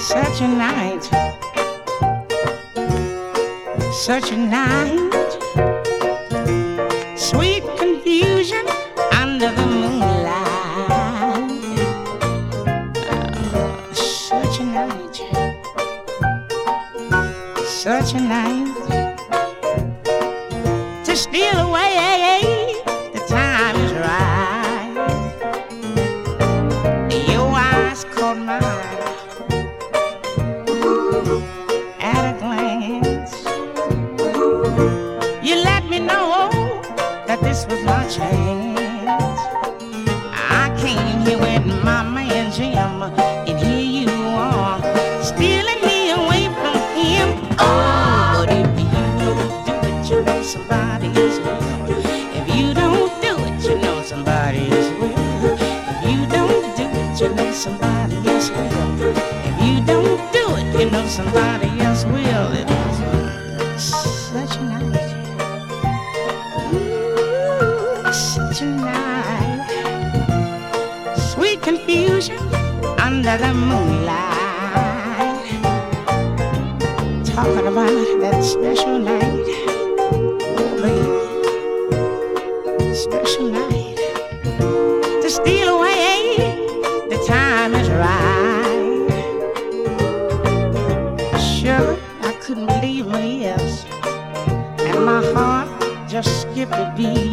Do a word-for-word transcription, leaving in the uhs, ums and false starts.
Such a night, such a night, sweet confusion under the moonlight. Oh, such a night, such a night to steal away. The time is right. Your eyes caught mine at a glance. You let me know that this was my chance. I came here with my man Jim, and here you are, stealing me away from him. Oh, but if you don't do it, you know somebody else will. If you don't do it, you know somebody else will. If you don't do it, you know somebody else will. If you don't do it, you know somebody else will. It was such a night, ooh, such a night, sweet confusion under the moonlight. Talking about that special night, oh baby, special night to steal away. The time is right. Sure, I couldn't believe my ears, and my heart just skipped a beat.